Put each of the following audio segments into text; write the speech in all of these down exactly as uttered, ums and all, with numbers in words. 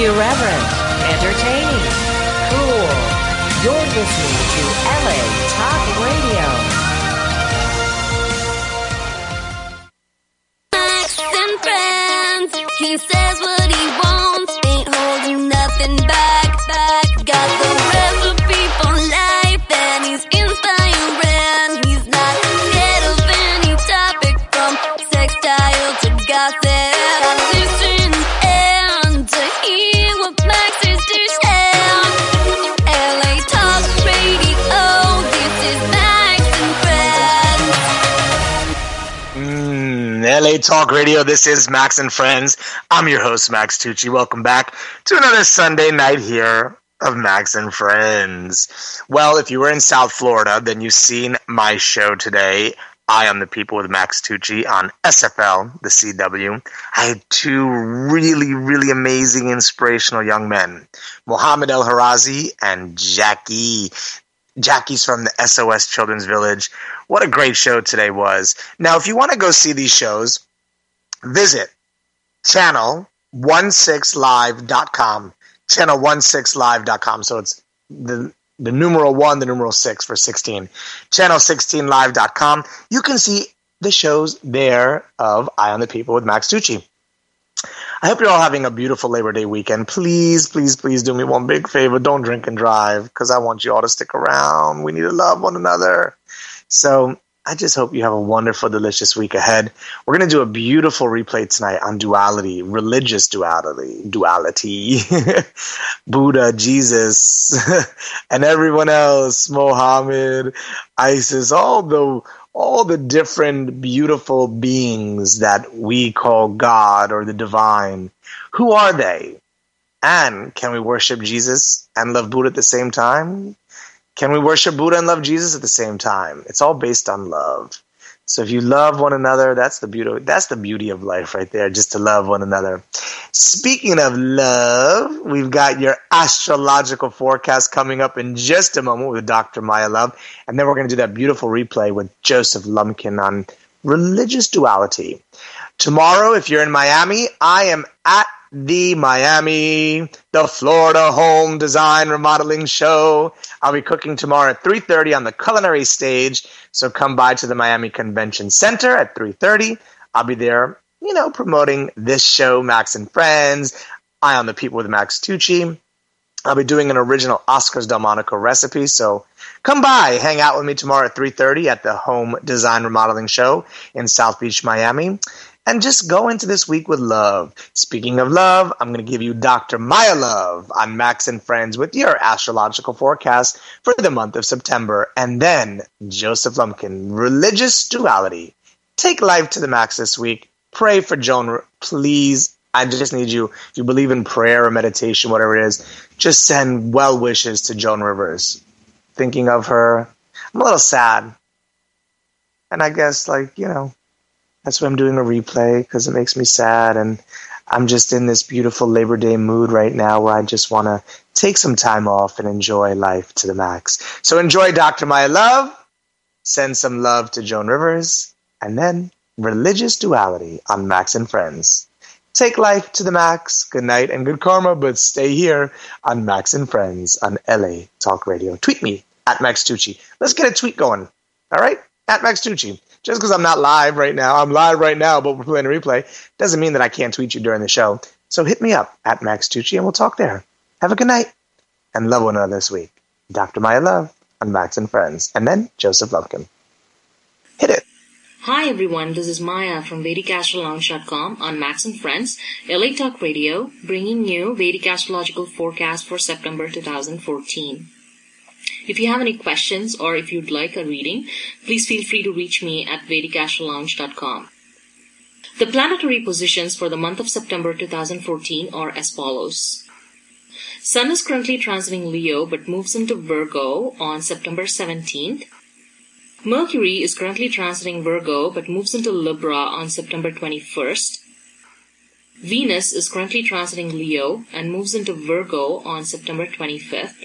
Irreverent, entertaining, cool. You're listening to L A Talk Radio. Max and friends, he says what he wants, ain't holding nothing back, back. Got the recipe for life, and he's inspiring. He's not scared of any topic, from sextile to gossip. Listen and to hear what Max is to share. L A Talk Radio, this is Max and Friends. Mm, L A Talk Radio, this is Max and Friends. I'm your host, Max Tucci. Welcome back to another Sunday night here of Max and Friends. Well, if you were in South Florida, then you've seen my show today. I Am the People with Max Tucci on S F L, the C W. I had two really, really amazing, inspirational young men, Mohammed El Harazi and Jackie. Jackie's from the S O S Children's Village. What a great show today was. Now, if you want to go see these shows, visit channel sixteen live dot com. channel sixteen live dot com. So it's the the numeral one, the numeral six for sixteen. channel sixteen live dot com. You can see the shows there of Eye on the People with Max Tucci. I hope you're all having a beautiful Labor Day weekend. Please, please, please do me one big favor. Don't drink and drive, because I want you all to stick around. We need to love one another. So I just hope you have a wonderful, delicious week ahead. We're going to do a beautiful replay tonight on duality, religious duality, duality, Buddha, Jesus, and everyone else, Mohammed, ISIS, all the all the different beautiful beings that we call God or the divine. Who are they? And can we worship Jesus and love Buddha at the same time? Can we worship Buddha and love Jesus at the same time? It's all based on love. So if you love one another, that's the beauty. That's the beauty of life right there, just to love one another. Speaking of love, we've got your astrological forecast coming up in just a moment with Doctor Maya Love. And then we're going to do that beautiful replay with Joseph Lumpkin on religious duality. Tomorrow, if you're in Miami, I am at the Miami, the Florida Home Design Remodeling Show. I'll be cooking tomorrow at three thirty on the culinary stage, so come by to the Miami Convention Center at three thirty. I'll be there, you know, promoting this show, Max and Friends, Eye on the People with Max Tucci. I'll be doing an original Oscars Delmonico recipe, so come by, hang out with me tomorrow at three thirty at the Home Design Remodeling Show in South Beach, Miami. And just go into this week with love. Speaking of love, I'm going to give you Doctor Maya Love on Max and Friends with your astrological forecast for the month of September. And then Joseph Lumpkin, religious duality. Take life to the max this week. Pray for Joan. Please, I just need you, if you believe in prayer or meditation, whatever it is, just send well wishes to Joan Rivers. Thinking of her, I'm a little sad. And I guess, like, you know, that's why I'm doing a replay, because it makes me sad, and I'm just in this beautiful Labor Day mood right now where I just want to take some time off and enjoy life to the max. So enjoy Doctor Maya Love, send some love to Joan Rivers, and then religious duality on Max and Friends. Take life to the max, good night and good karma, but stay here on Max and Friends on L A Talk Radio. Tweet me at Max Tucci. Let's get a tweet going, all right? At Max Tucci. Just because I'm not live right now, I'm live right now, but we're playing a replay, doesn't mean that I can't tweet you during the show. So hit me up at Max Tucci and we'll talk there. Have a good night and love one another this week. Doctor Maya Love on Max and Friends. And then Joseph Lumpkin. Hit it. Hi everyone, this is Maya from Vedic Astro Lounge dot com on Max and Friends, L A Talk Radio, bringing you Vedic Astrological Forecast for September two thousand fourteen. If you have any questions or if you'd like a reading, please feel free to reach me at Vedic Astro Lounge dot com. The planetary positions for the month of September two thousand fourteen are as follows. Sun is currently transiting Leo but moves into Virgo on September seventeenth. Mercury is currently transiting Virgo but moves into Libra on September twenty-first. Venus is currently transiting Leo and moves into Virgo on September twenty-fifth.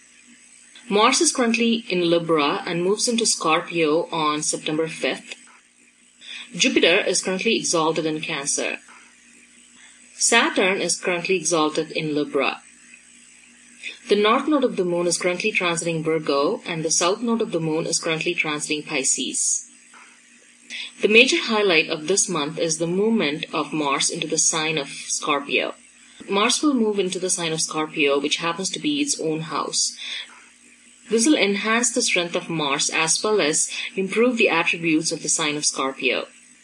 Mars is currently in Libra and moves into Scorpio on September fifth. Jupiter is currently exalted in Cancer. Saturn is currently exalted in Libra. The north node of the moon is currently transiting Virgo, and the south node of the moon is currently transiting Pisces. The major highlight of this month is the movement of Mars into the sign of Scorpio. Mars will move into the sign of Scorpio, which happens to be its own house. This will enhance the strength of Mars as well as improve the attributes of the sign of Scorpio.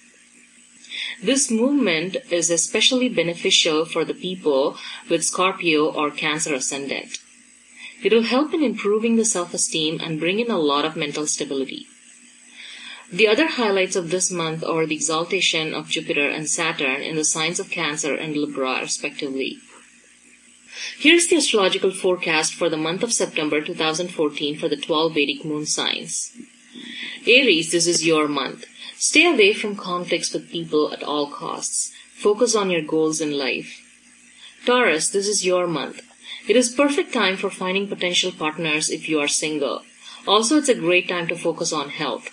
This movement is especially beneficial for the people with Scorpio or Cancer ascendant. It will help in improving the self-esteem and bring in a lot of mental stability. The other highlights of this month are the exaltation of Jupiter and Saturn in the signs of Cancer and Libra, respectively. Here's the astrological forecast for the month of September two thousand fourteen for the twelve Vedic moon signs. Aries, this is your month. Stay away from conflicts with people at all costs. Focus on your goals in life. Taurus, this is your month. It is perfect time for finding potential partners if you are single. Also, it's a great time to focus on health.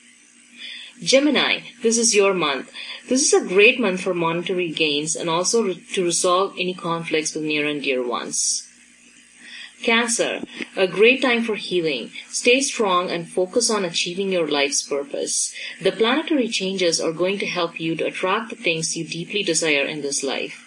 Gemini, this is your month. This is a great month for monetary gains and also re- to resolve any conflicts with near and dear ones. Cancer, a great time for healing. Stay strong and focus on achieving your life's purpose. The planetary changes are going to help you to attract the things you deeply desire in this life.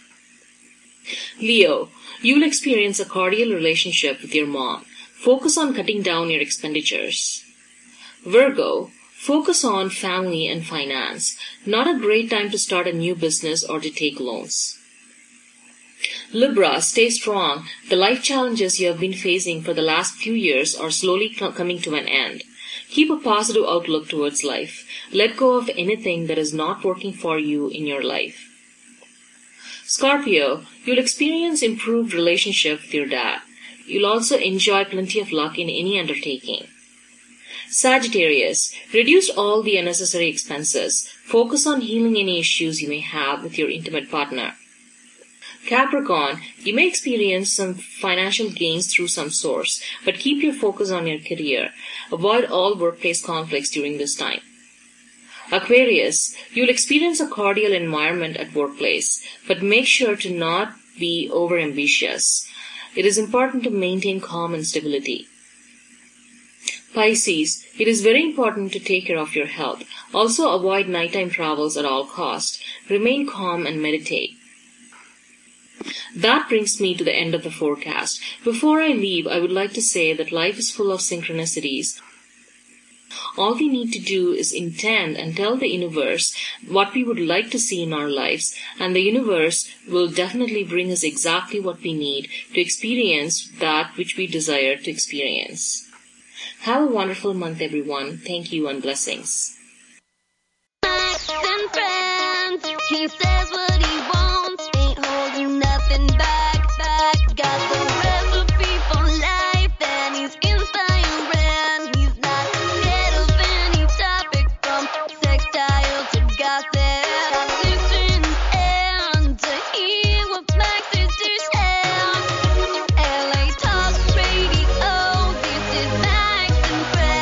Leo, you will experience a cordial relationship with your mom. Focus on cutting down your expenditures. Virgo, focus on family and finance. Not a great time to start a new business or to take loans. Libra, stay strong. The life challenges you have been facing for the last few years are slowly coming to an end. Keep a positive outlook towards life. Let go of anything that is not working for you in your life. Scorpio, you'll experience improved relationship with your dad. You'll also enjoy plenty of luck in any undertaking. Sagittarius, reduce all the unnecessary expenses. Focus on healing any issues you may have with your intimate partner. Capricorn, you may experience some financial gains through some source, but keep your focus on your career. Avoid all workplace conflicts during this time. Aquarius, you'll experience a cordial environment at workplace, but make sure to not be overambitious. It is important to maintain calm and stability. Pisces, it is very important to take care of your health. Also avoid nighttime travels at all costs. Remain calm and meditate. That brings me to the end of the forecast. Before I leave, I would like to say that life is full of synchronicities. All we need to do is intend and tell the universe what we would like to see in our lives, and the universe will definitely bring us exactly what we need to experience that which we desire to experience. Have a wonderful month, everyone. Thank you and blessings. Max and friends, he says what he wants, ain't holding nothing back, back. Got the recipe for life, and he's inspiring. He's not scared of any topic, from sextile to gossip. Listen and to hear what Max is to share. L A Talk Radio, this is Max and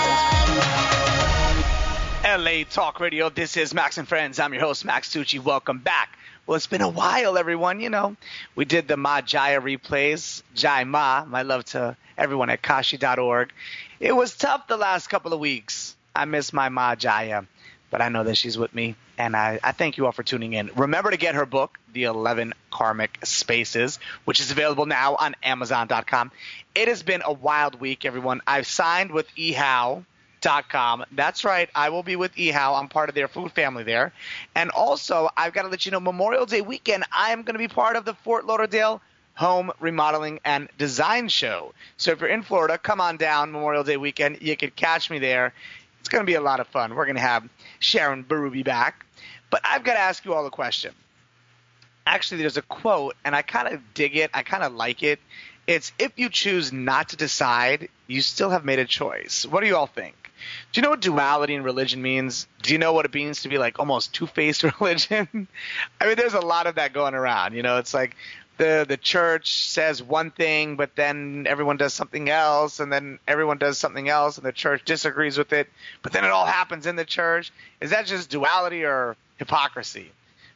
Friends. L A Talk Radio, this is Max and Friends. I'm your host, Max Tucci. Welcome back. Well, it's been a while, everyone. You know, we did the Ma Jaya replays. Jai Ma, my love to everyone at Kashi dot org. It was tough the last couple of weeks. I miss my Ma Jaya, but I know that she's with me, and I, I thank you all for tuning in. Remember to get her book, The eleven Karmic Spaces, which is available now on Amazon dot com. It has been a wild week, everyone. I've signed with E H O W dot com. That's right. I will be with E H O W. I'm part of their food family there. And also, I've got to let you know, Memorial Day weekend, I am going to be part of the Fort Lauderdale Home Remodeling and Design Show. So if you're in Florida, come on down Memorial Day weekend. You can catch me there. It's going to be a lot of fun. We're going to have Sharon Berube back. But I've got to ask you all a question. Actually, there's a quote, and I kind of dig it. I kind of like it. It's, if you choose not to decide, you still have made a choice. What do you all think? Do you know what duality in religion means? Do you know what it means to be like almost two-faced religion? I mean, there's a lot of that going around. You know, it's like the the church says one thing, but then everyone does something else, and then everyone does something else, and the church disagrees with it, but then it all happens in the church. Is that just duality or hypocrisy?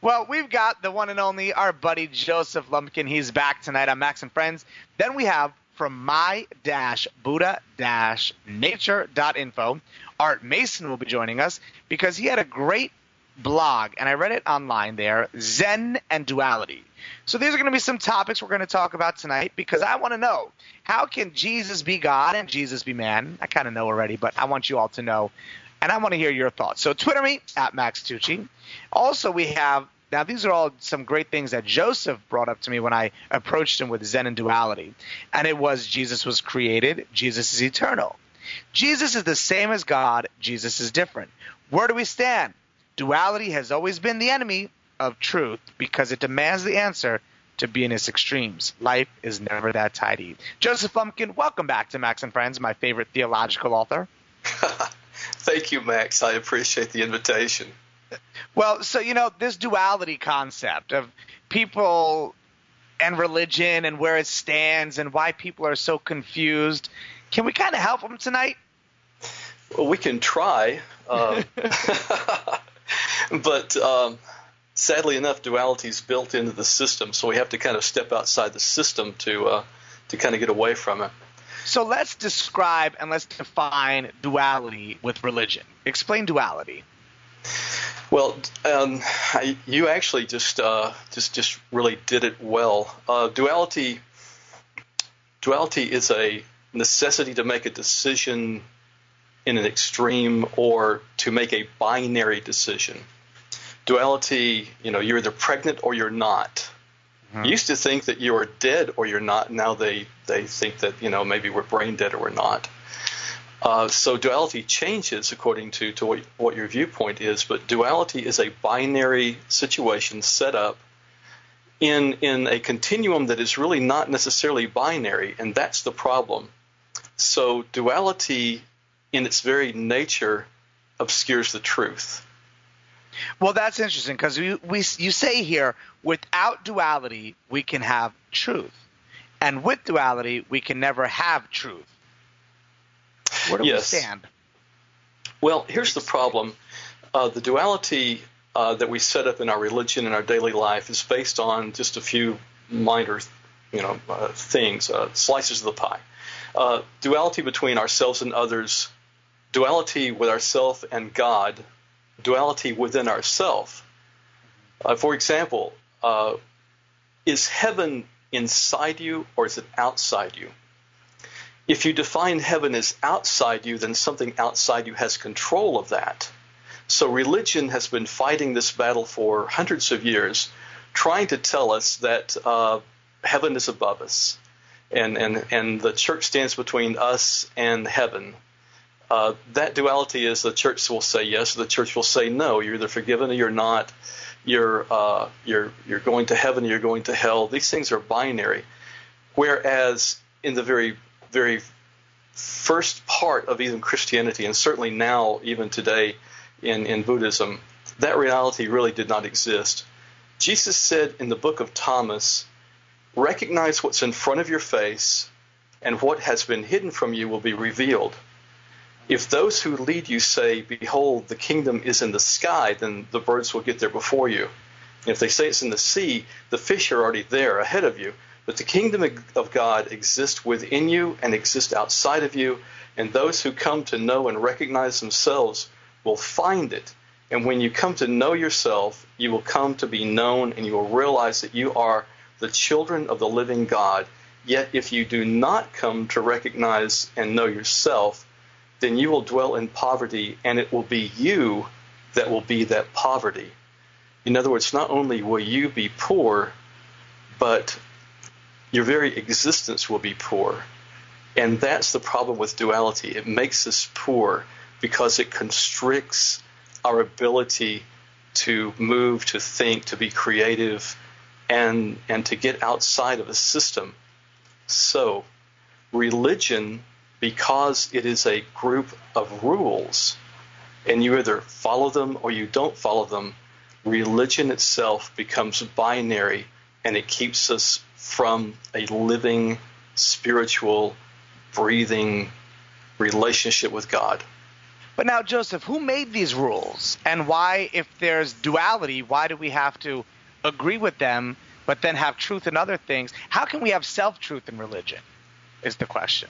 Well, we've got the one and only, our buddy Joseph Lumpkin. He's back tonight on Max and Friends. Then we have from my buddha nature dot info, Art Mason will be joining us because he had a great blog, and I read it online there, Zen and Duality. So these are going to be some topics we're going to talk about tonight because I want to know, how can Jesus be God and Jesus be man? I kind of know already, but I want you all to know, and I want to hear your thoughts. So Twitter me, at Max Tucci. Also, we have, now these are all some great things that Joseph brought up to me when I approached him with Zen and Duality. And it was, Jesus was created, Jesus is eternal. Jesus is the same as God, Jesus is different. Where do we stand? Duality has always been the enemy of truth because it demands the answer to be in its extremes. Life is never that tidy. Joseph Lumpkin, welcome back to Max and Friends, my favorite theological author. Thank you, Max. I appreciate the invitation. Well, so, you know, this duality concept of people and religion and where it stands and why people are so confused, can we kind of help them tonight? Well, we can try. Um, but um, sadly enough, duality is built into the system, so we have to kind of step outside the system to uh, to kind of get away from it. So let's describe and let's define duality with religion. Explain duality. Well, um, I, you actually just uh, just just really did it well. Uh, duality duality is a necessity to make a decision in an extreme or to make a binary decision. Duality, you know, you're either pregnant or you're not. Mm-hmm. You used to think that you were dead or you're not. Now they, they think that, you know, maybe we're brain dead or we're not. Uh, so duality changes according to, to what, what your viewpoint is, but duality is a binary situation set up in in a continuum that is really not necessarily binary, and that's the problem. So duality in its very nature obscures the truth. Well, that's interesting because we, we you say here, without duality, we can have truth. And with duality, we can never have truth. Where do yes. we stand? Well, here's the problem. Uh, the duality uh, that we set up in our religion and our daily life is based on just a few minor, you know, uh, things, uh, slices of the pie. Uh, duality between ourselves and others, duality with ourself and God, duality within ourself. Uh, for example, uh, is heaven inside you or is it outside you? If you define heaven as outside you, then something outside you has control of that. So religion has been fighting this battle for hundreds of years, trying to tell us that uh, heaven is above us, and, and, and the church stands between us and heaven. Uh, that duality is the church will say yes, the church will say no. You're either forgiven or you're not. You're uh, you're you're going to heaven or you're going to hell. These things are binary. Whereas in the very very first part of even Christianity, and certainly now even today in, in Buddhism, that reality really did not exist. Jesus said in the book of Thomas, recognize what's in front of your face, and what has been hidden from you will be revealed. If those who lead you say, behold, the kingdom is in the sky, then the birds will get there before you. And if they say it's in the sea, the fish are already there ahead of you. But the kingdom of God exists within you and exists outside of you, and those who come to know and recognize themselves will find it. And when you come to know yourself, you will come to be known, and you will realize that you are the children of the living God. Yet if you do not come to recognize and know yourself, then you will dwell in poverty, and it will be you that will be that poverty. In other words, not only will you be poor, but your very existence will be poor. And that's the problem with duality. It makes us poor because it constricts our ability to move, to think, to be creative, and, and to get outside of a system. So, religion, because it is a group of rules, and you either follow them or you don't follow them, religion itself becomes binary, and it keeps us from a living, spiritual, breathing relationship with God. But now, Joseph, who made these rules? And why, if there's duality, why do we have to agree with them but then have truth in other things? How can we have self-truth in religion is the question.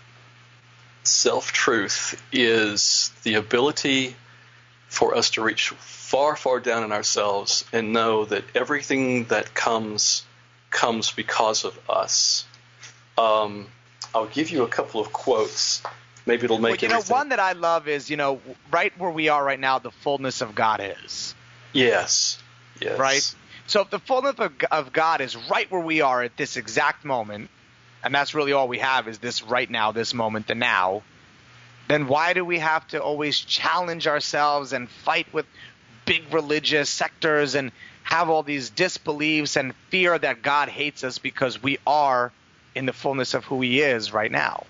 Self-truth is the ability for us to reach far, far down in ourselves and know that everything that comes comes because of us. Um, I'll give you a couple of quotes. Maybe it'll make well, you everything. know, one that I love is, you know, right where we are right now, the fullness of God is. Yes. Yes. Right? So if the fullness of, of God is right where we are at this exact moment, and that's really all we have is this right now, this moment, the now, then why do we have to always challenge ourselves and fight with big religious sectors and have all these disbeliefs and fear that God hates us because we are in the fullness of who he is right now?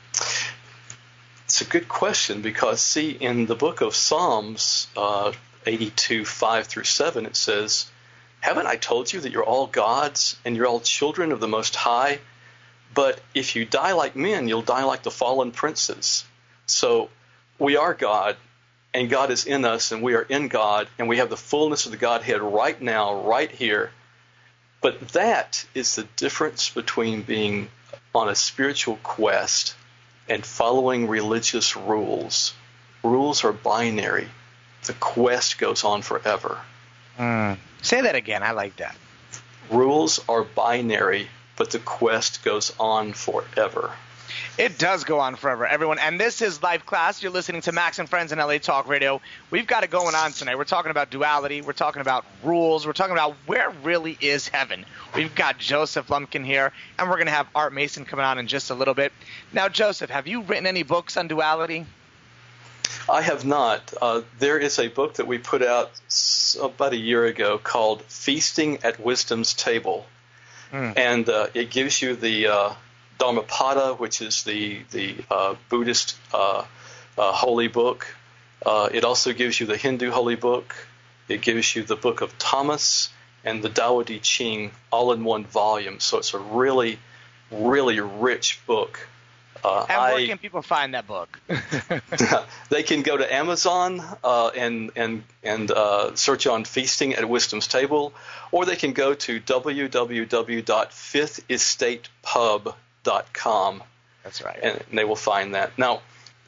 It's a good question because, see, in the book of Psalms uh, eighty-two, five through seven, it says, "Haven't I told you that you're all gods and you're all children of the Most High? But if you die like men, you'll die like the fallen princes." So we are God, and God is in us, and we are in God, and we have the fullness of the Godhead right now, right here. But that is the difference between being on a spiritual quest and following religious rules. Rules are binary. The quest goes on forever. Mm. Say that again. I like that. Rules are binary, but the quest goes on forever. It does go on forever, everyone. And this is Life Class. You're listening to Max and Friends on L A Talk Radio. We've got it going on tonight. We're talking about duality. We're talking about rules. We're talking about where really is heaven. We've got Joseph Lumpkin here, and we're going to have Art Mason coming on in just a little bit. Now, Joseph, have you written any books on duality? I have not. Uh, there is a book that we put out about a year ago called Feasting at Wisdom's Table. Mm. And uh, it gives you the uh, Dhammapada, which is the, the uh, Buddhist uh, uh, holy book. Uh, it also gives you the Hindu holy book. It gives you the Book of Thomas and the Tao Te Ching all in one volume. So it's a really, really rich book. Uh, and where I, can people find that book? They can go to Amazon uh, and and and uh, search on Feasting at Wisdom's Table, or they can go to w w w dot fifth estate pub dot com. That's right. And they will find that. Now,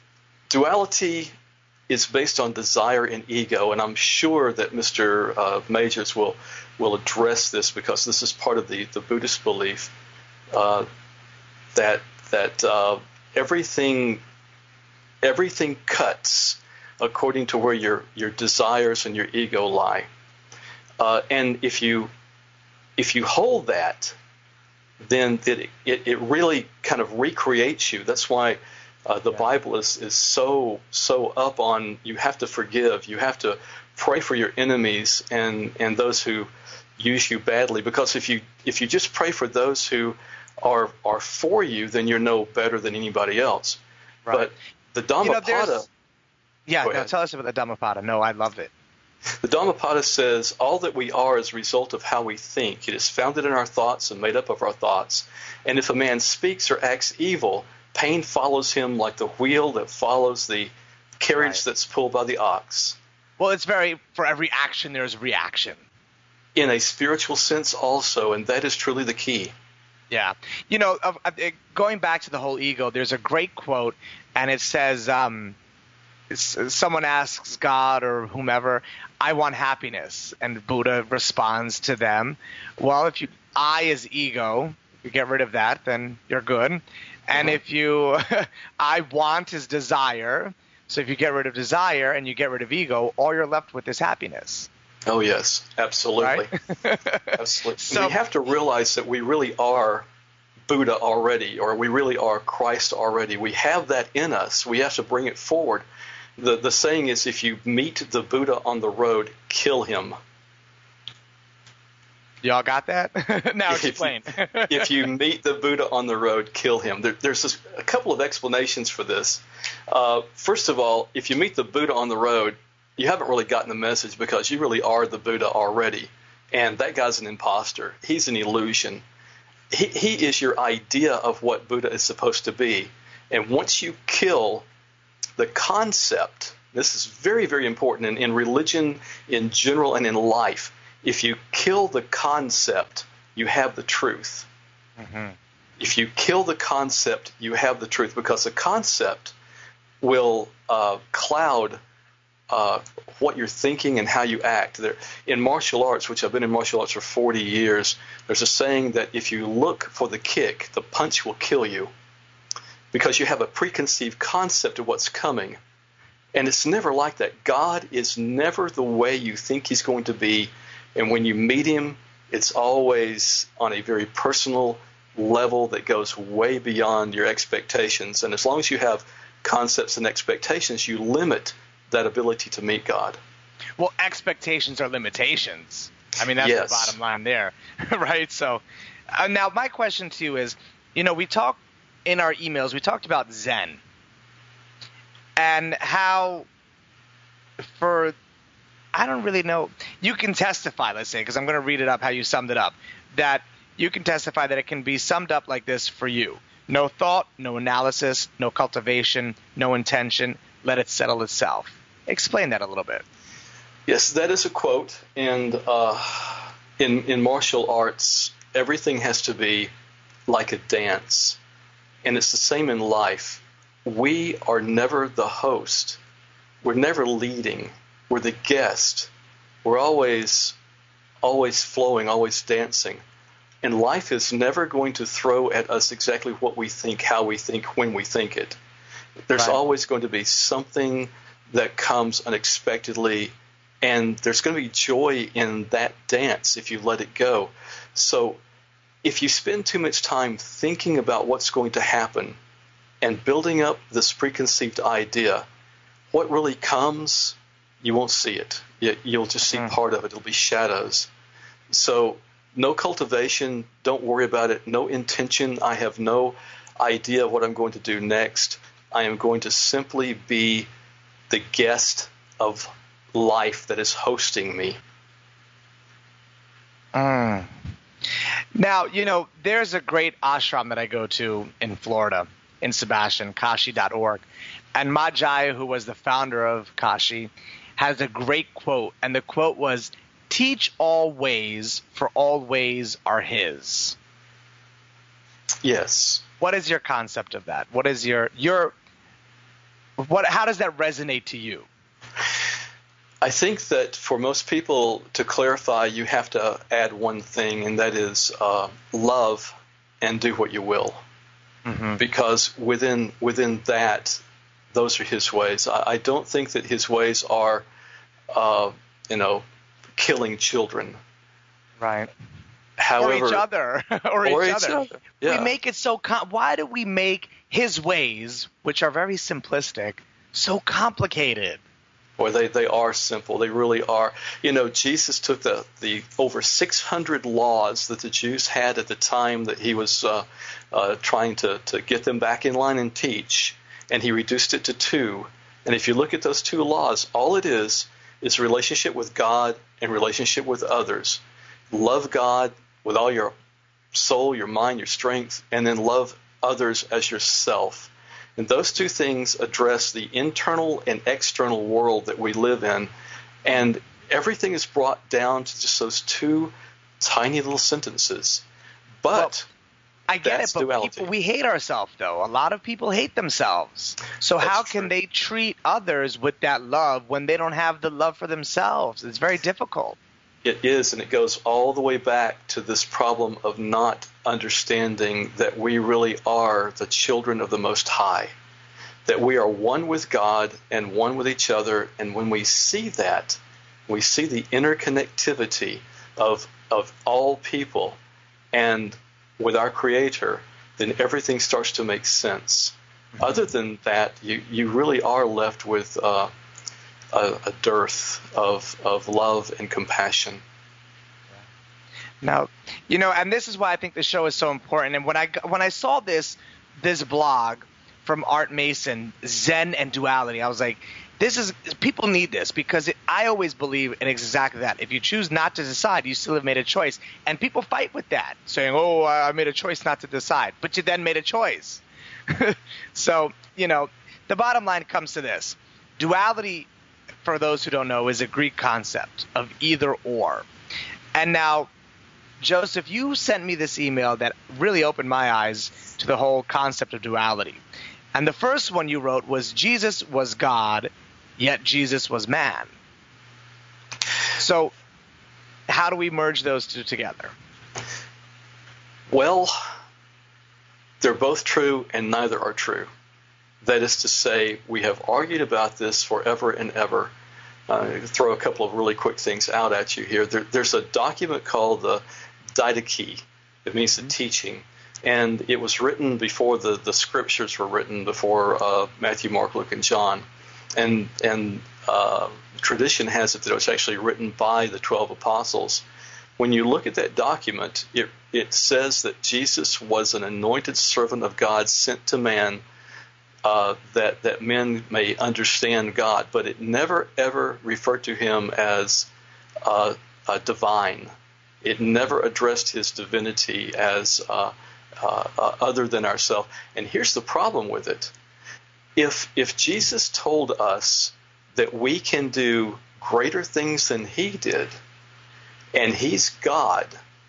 duality is based on desire and ego, and I'm sure that Mister Uh, Majors will will address this because this is part of the, the Buddhist belief uh, that that uh, everything everything cuts according to where your your desires and your ego lie. Uh, and if you if you hold that, then it, it it really kind of recreates you. That's why uh, the yeah. Bible is is so so up on you have to forgive, you have to pray for your enemies and and those who use you badly. Because if you if you just pray for those who are are for you, then you're no better than anybody else. Right. But the Dhammapada. You know, yeah, no, tell us about the Dhammapada. No, I love it. The Dhammapada says, all that we are is a result of how we think. It is founded in our thoughts and made up of our thoughts. And if a man speaks or acts evil, pain follows him like the wheel that follows the carriage right. that's pulled by the ox. Well, it's very, for every action there's reaction. In a spiritual sense also, and that is truly the key. Yeah. You know, uh, uh, going back to the whole ego, there's a great quote, and it says, um, it's, someone asks God or whomever, I want happiness. And Buddha responds to them, well, if you I is ego, you get rid of that, then you're good. And uh-huh. if you I want is desire, so if you get rid of desire and you get rid of ego, all you're left with is happiness. Oh, yes, absolutely. Right? Absolutely. So, we have to realize that we really are Buddha already, or we really are Christ already. We have that in us. We have to bring it forward. The the saying is, if you meet the Buddha on the road, kill him. Y'all got that? Now explain. If you, if you meet the Buddha on the road, kill him. There, there's this, a couple of explanations for this. Uh, first of all, if you meet the Buddha on the road, you haven't really gotten the message because you really are the Buddha already. And that guy's an imposter. He's an illusion. He, he is your idea of what Buddha is supposed to be. And once you kill the concept, This is very, very important in, in religion in general and in life. If you kill the concept, you have the truth. Mm-hmm. If you kill the concept, you have the truth, because the concept will uh, cloud uh, what you're thinking and how you act. There, in martial arts, which I've been in martial arts for forty years, there's a saying that if you look for the kick, the punch will kill you, because you have a preconceived concept of what's coming. And it's never like that. God is never the way you think he's going to be. And when you meet him, it's always on a very personal level that goes way beyond your expectations. And as long as you have concepts and expectations, you limit that ability to meet God. Well, expectations are limitations. I mean, that's yes. the bottom line there, right? So uh, now my question to you is, you know, we talked in our emails, we talked about Zen and how for, I don't really know, you can testify, let's say, because I'm going to read it up how you summed it up, that you can testify that it can be summed up like this for you. No thought, no analysis, no cultivation, no intention, let it settle itself. Explain that a little bit. Yes, that is a quote. And uh, in, in martial arts, everything has to be like a dance. And it's the same in life. We are never the host. We're never leading. We're the guest. We're always, always flowing, always dancing. And life is never going to throw at us exactly what we think, how we think, when we think it. There's right. always going to be something that comes unexpectedly, and there's going to be joy in that dance if you let it go. So if you spend too much time thinking about what's going to happen and building up this preconceived idea, what really comes, you won't see it. You'll just see mm. part of it. It'll be shadows. So no cultivation, don't worry about it. No intention. I have no idea what I'm going to do next. I am going to simply be the guest of life that is hosting me. Mm. Now, you know, there's a great ashram that I go to in Florida, in Sebastian, Kashi dot org. And Majaya, who was the founder of Kashi, has a great quote. And the quote was, "Teach all ways, for all ways are his." Yes. What is your concept of that? What is your your what? How does that resonate to you? I think that for most people, to clarify, you have to add one thing, and that is uh, love and do what you will. Mm-hmm. Because within within that, those are his ways. I, I don't think that his ways are, uh, you know, killing children. Right. However, or each other. or, or each, each other. other. Yeah. We make it so com- – why do we make his ways, which are very simplistic, so complicated? Boy, they, they are simple. They really are. You know, Jesus took the, the over six hundred laws that the Jews had at the time that he was uh, uh, trying to, to get them back in line and teach, and he reduced it to two. And if you look at those two laws, all it is is relationship with God and relationship with others. Love God with all your soul, your mind, your strength, and then love others as yourself. And those two things address the internal and external world that we live in. And everything is brought down to just those two tiny little sentences. But well, I get that's it, but duality. People, we hate ourselves, though. A lot of people hate themselves. So that's how true. can they treat others with that love when they don't have the love for themselves? It's very difficult. It is, and it goes all the way back to this problem of not understanding that we really are the children of the Most High, that we are one with God and one with each other. And when we see that, we see the interconnectivity of of all people and with our Creator, then everything starts to make sense. Mm-hmm. Other than that, you, you really are left with uh, a, a dearth of, of love and compassion. Now, you know, and this is why I think the show is so important. And when I when I saw this this blog from Art Mason, Zen and Duality, I was like, this is people need this, because it, I always believe in exactly that. If you choose not to decide, you still have made a choice. And people fight with that, saying, oh, I made a choice not to decide. But you then made a choice. So, you know, the bottom line comes to this. duality, for those who don't know, is a Greek concept of either or. And now, Joseph, you sent me this email that really opened my eyes to the whole concept of duality. And the first one you wrote was Jesus was God, yet Jesus was man. So how do we merge those two together? Well, they're both true and neither are true. That is to say, we have argued about this forever and ever. Uh, throw a couple of really quick things out at you here. There, there's a document called the Didache. It means the teaching. And it was written before the, the scriptures were written, before uh, Matthew, Mark, Luke, and John. And, and uh, tradition has it that it was actually written by the twelve apostles. When you look at that document, it, it says that Jesus was an anointed servant of God sent to man, uh, that, that men may understand God. But it never, ever referred to him as uh, uh, divine. It never addressed his divinity as uh, uh, uh, other than ourselves. And here's the problem with it. If if Jesus told us that we can do greater things than he did, and he's God,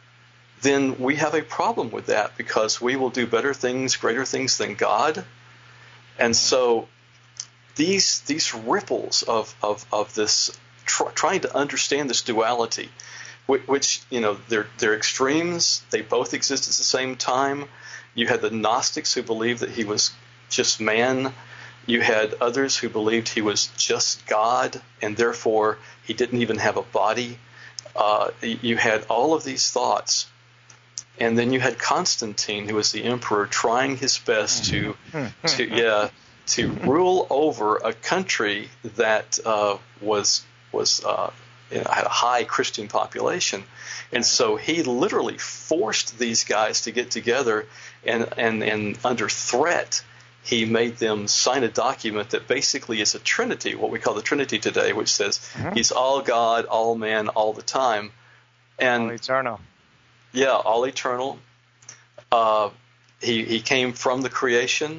then we have a problem with that, because we will do better things, greater things than God. And so these these ripples of, of, of this, tr- trying to understand this duality, which, which, you know, they're, they're extremes. They both exist at the same time. You had the Gnostics who believed that he was just man. You had others who believed he was just God, and therefore he didn't even have a body. Uh, you had all of these thoughts. And then you had Constantine, who was the emperor, trying his best to, to yeah, to rule over a country that uh, was was uh, you know, had a high Christian population, and so he literally forced these guys to get together, and and and under threat, he made them sign a document that basically is a trinity, what we call the Trinity today, which says mm-hmm. he's all God, all man, all the time, and all eternal. Yeah, all eternal. Uh, he he came from the creation,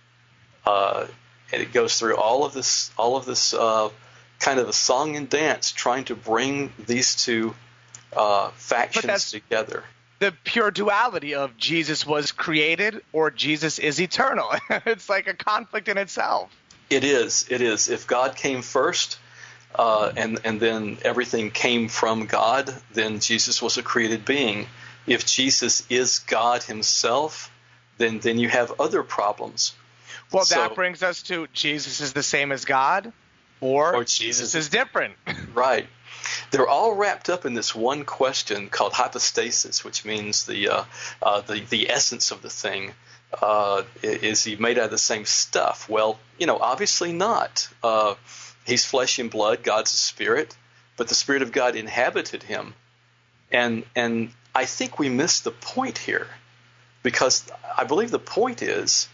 uh, and it goes through all of this all of this uh, kind of a song and dance, trying to bring these two uh, factions together. The pure duality of Jesus was created or Jesus is eternal. It's like a conflict in itself. It is. It is. If God came first, uh, and and then everything came from God, then Jesus was a created being. If Jesus is God himself, then then you have other problems. Well, so, that brings us to Jesus is the same as God, or, or Jesus is different. Right. They're all wrapped up in this one question called hypostasis, which means the uh, uh, the the essence of the thing. Uh, is he made out of the same stuff? Well, you know, obviously not. Uh, he's flesh and blood. God's a spirit, but the Spirit of God inhabited him, and and I think we missed the point here, because I believe the point is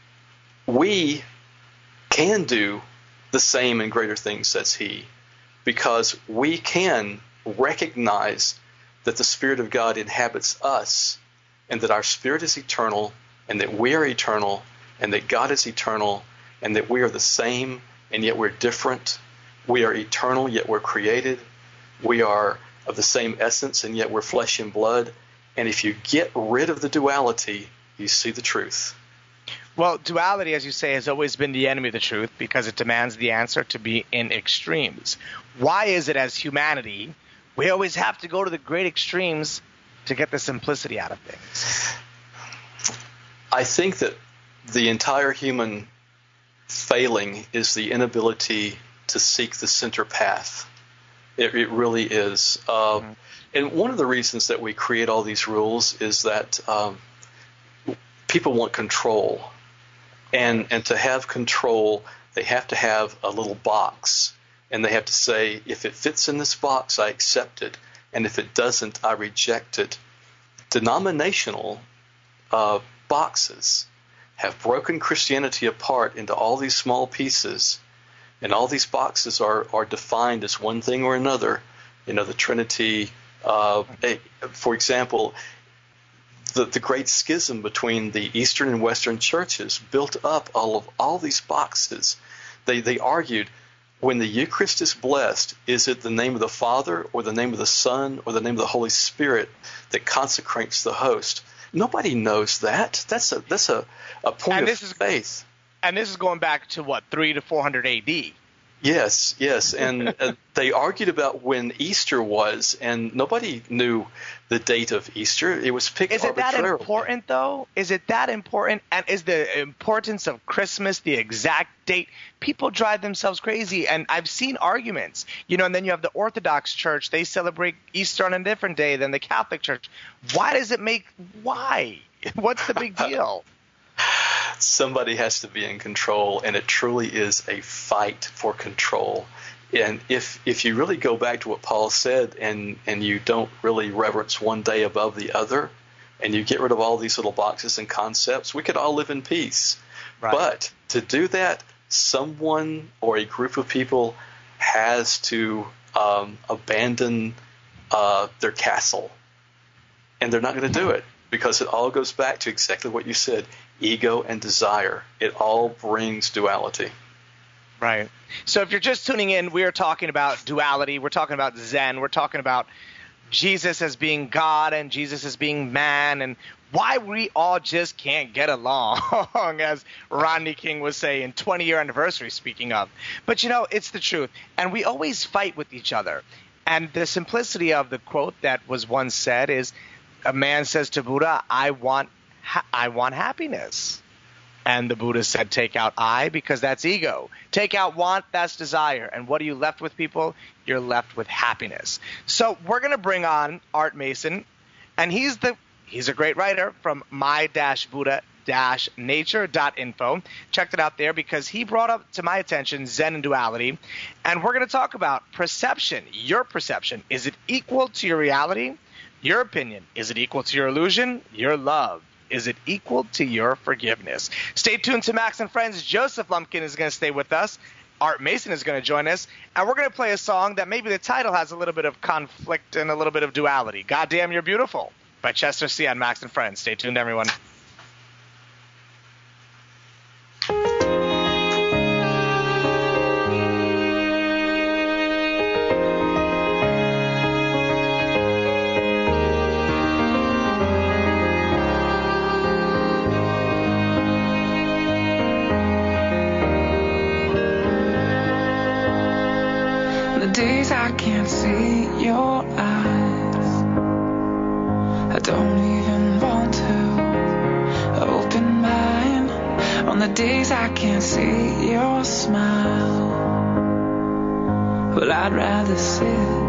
we can do the same and greater things as he, because we can recognize that the Spirit of God inhabits us, and that our spirit is eternal, and that we are eternal, and that God is eternal, and that we are the same, and yet we're different. We are eternal, yet we're created. We are of the same essence, and yet we're flesh and blood. And if you get rid of the duality, you see the truth. Well, duality, as you say, has always been the enemy of the truth, because it demands the answer to be in extremes. Why is it, as humanity, we always have to go to the great extremes to get the simplicity out of things? I think that the entire human failing is the inability to seek the center path. It, it really is. Uh, mm-hmm. And one of the reasons that we create all these rules is that um, people want control. And and to have control, they have to have a little box. And they have to say, if it fits in this box, I accept it. And if it doesn't, I reject it. Denominational uh, boxes have broken Christianity apart into all these small pieces. And all these boxes are, are defined as one thing or another. You know, the Trinity, uh, for example, the, the great schism between the Eastern and Western churches built up all of all these boxes they, they argued, when the Eucharist is blessed, is it the name of the Father or the name of the Son or the name of the Holy Spirit that consecrates the host? Nobody knows that. That's a that's a, a point and of this is, faith. And this is going back to what, three to four hundred A D. Yes, yes, and uh, they argued about when Easter was, and nobody knew the date of Easter. It was picked Is it that arbitrarily. important, though? Is it that important? And is the importance of Christmas the exact date? People drive themselves crazy, and I've seen arguments. You know, and then you have the Orthodox Church. They celebrate Easter on a different day than the Catholic Church. Why does it make – why? What's the big deal? Somebody has to be in control, and it truly is a fight for control. And if if you really go back to what Paul said, and, and you don't really reverence one day above the other, and you get rid of all these little boxes and concepts, we could all live in peace. Right. But to do that, someone or a group of people has to um, abandon uh, their castle, and they're not going to do it, because it all goes back to exactly what you said. Ego and desire. It all brings duality. Right. So if you're just tuning in, we're talking about duality. We're talking about Zen. We're talking about Jesus as being God and Jesus as being man, and why we all just can't get along, as Rodney King was saying, twenty-year anniversary, speaking of. But, you know, it's the truth. And we always fight with each other. And the simplicity of the quote that was once said is, a man says to Buddha, I want I want happiness. And the Buddha said, take out I, because that's ego. Take out want, that's desire. And what are you left with, people? You're left with happiness. So we're going to bring on Art Mason, and he's the he's a great writer from my buddha nature dot info. Check it out there, because he brought up to my attention Zen and duality. And we're going to talk about perception, your perception. Is it equal to your reality? Your opinion. Is it equal to your illusion? Your love. Is it equal to your forgiveness? Stay tuned to Max and Friends. Joseph Lumpkin is going to stay with us. Art Mason is going to join us. And we're going to play a song that maybe the title has a little bit of conflict and a little bit of duality. Goddamn, You're Beautiful by Chester C. on Max and Friends. Stay tuned, everyone. Days I can't see your eyes, I don't even want to open mine. On the days I can't see your smile, well, I'd rather sit,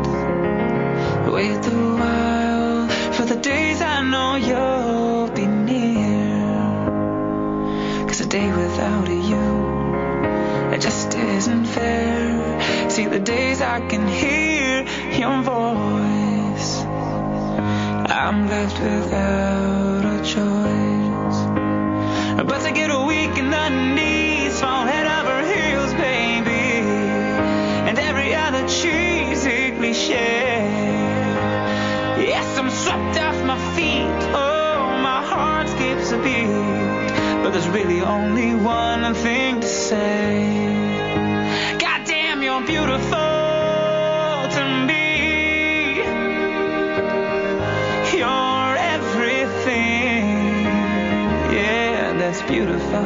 wait a while for the days I know you'll be near. Cause a day without you, it just isn't fair. See, the days I can hear your voice, I'm left without a choice but to get weak in the knees, fall head over heels, baby, and every other cheesy cliche. Yes, I'm swept off my feet, oh, my heart skips a beat, but there's really only one thing to say. You're beautiful to me. You're everything. Yeah, that's beautiful.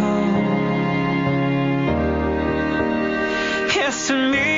Yes, to me.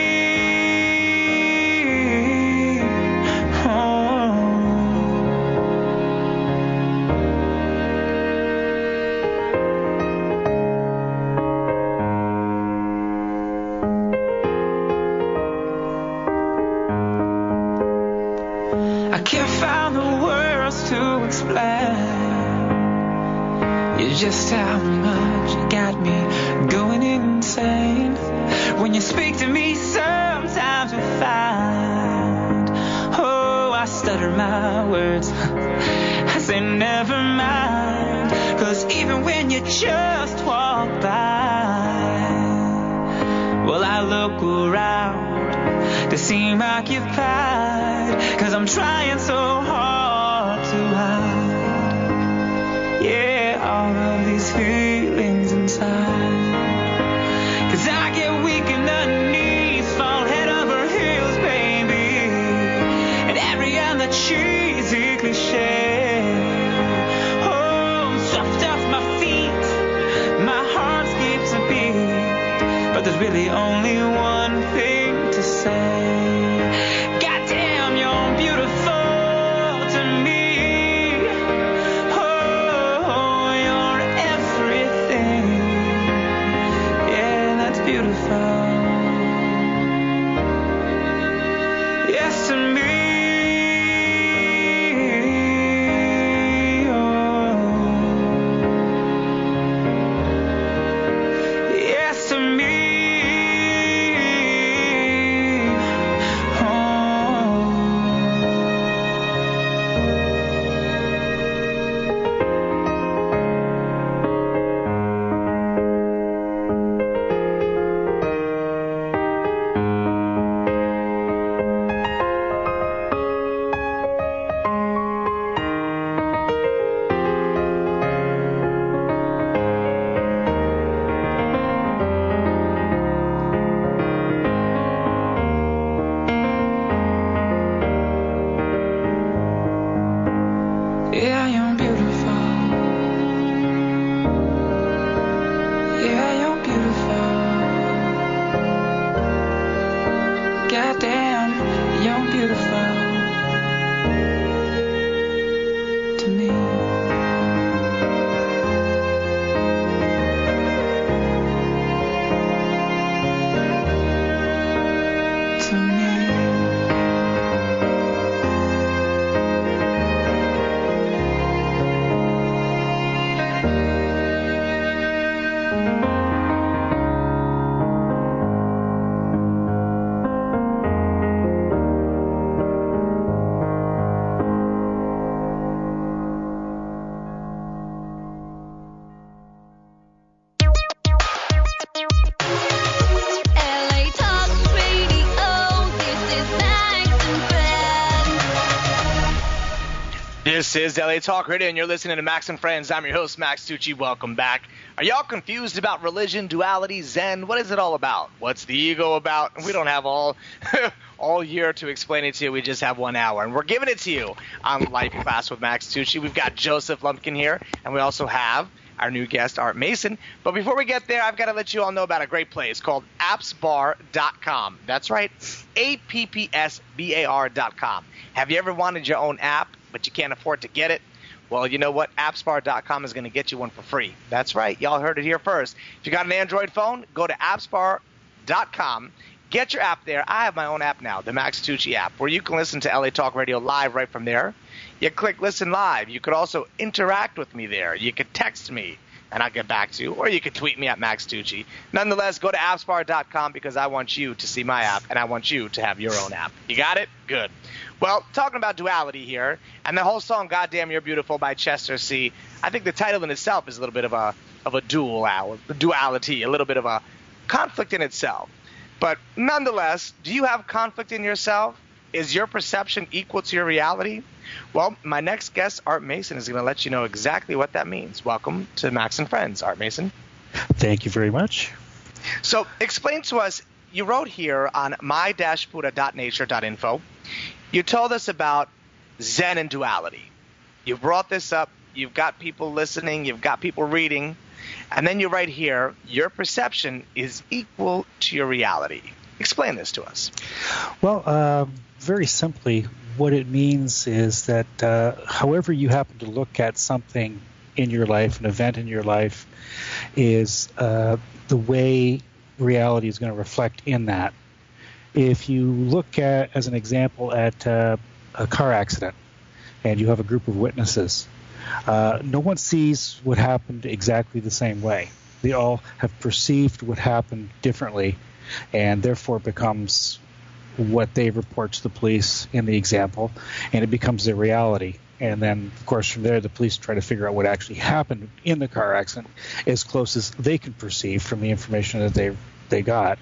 Just how much you got me going insane. When you speak to me, sometimes we find, oh, I stutter my words, I say never mind. Cause even when you just walk by, well, I look around to seem occupied. Cause I'm trying so hard to hide, yeah, all of these feelings inside. Cause I get weak This is L A Talk Radio, and you're listening to Max and Friends. I'm your host, Max Tucci. Welcome back. Are y'all confused about religion, duality, Zen? What is it all about? What's the ego about? We don't have all all year to explain it to you. We just have one hour, and we're giving it to you on Life Class with Max Tucci. We've got Joseph Lumpkin here, and we also have our new guest, Art Mason. But before we get there, I've got to let you all know about a great place called apps bar dot com. That's right, A P P S B A R dot com. Have you ever wanted your own app, but you can't afford to get it? Well, you know what? apps bar dot com is going to get you one for free. That's right. Y'all heard it here first. If you got an Android phone, go to apps bar dot com. Get your app there. I have my own app now, the Max Tucci app, where you can listen to L A Talk Radio live right from there. You click Listen Live. You could also interact with me there. You could text me, and I'll get back to you, or you could tweet me at Max Tucci. Nonetheless, go to apps bar dot com because I want you to see my app, and I want you to have your own app. You got it? Good. Well, talking about duality here, and the whole song "Goddamn You're Beautiful" by Chester C. I think the title in itself is a little bit of a of a dual hour, duality, a little bit of a conflict in itself. But nonetheless, do you have conflict in yourself? Is your perception equal to your reality? Well, my next guest, Art Mason, is going to let you know exactly what that means. Welcome to Max and Friends, Art Mason. Thank you very much. So, explain to us. You wrote here on my dash buddha dot nature dot info. You told us about Zen and duality. You brought this up. You've got people listening. You've got people reading. And then you write here, your perception is equal to your reality. Explain this to us. Well, uh, very simply, what it means is that uh, however you happen to look at something in your life, an event in your life, is uh, the way reality is going to reflect in that. If you look at, as an example, at uh, a car accident, and you have a group of witnesses, uh, no one sees what happened exactly the same way. They all have perceived what happened differently, and therefore it becomes what they report to the police in the example, and it becomes their reality. And then, of course, from there, the police try to figure out what actually happened in the car accident as close as they can perceive from the information that they they got.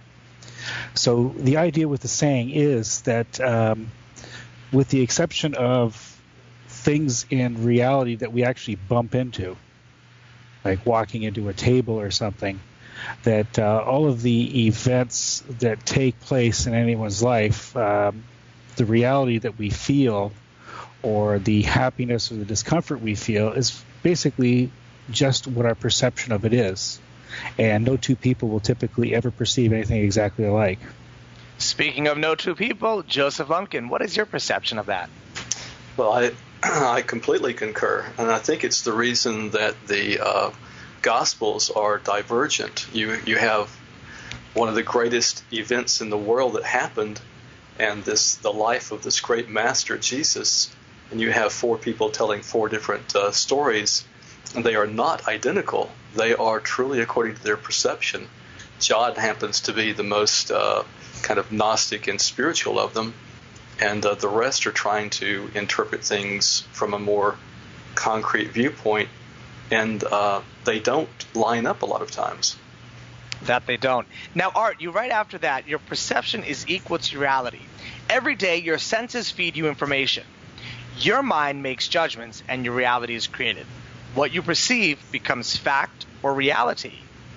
So the idea with the saying is that um, with the exception of things in reality that we actually bump into, like walking into a table or something, that uh, all of the events that take place in anyone's life, um, the reality that we feel or the happiness or the discomfort we feel is basically just what our perception of it is. And no two people will typically ever perceive anything exactly alike. Speaking of no two people, Joseph Lumpkin, what is your perception of that? Well, I I completely concur, and I think it's the reason that the uh, Gospels are divergent. You you have one of the greatest events in the world that happened, and this the life of this great master Jesus, and you have four people telling four different uh, stories, and they are not identical. They are truly according to their perception. John happens to be the most uh, kind of Gnostic and spiritual of them, and uh, the rest are trying to interpret things from a more concrete viewpoint, and uh, they don't line up a lot of times. That they don't. Now, Art, you write after that, your perception is equal to reality. Every day, your senses feed you information. Your mind makes judgments, and your reality is created. What you perceive becomes fact or reality.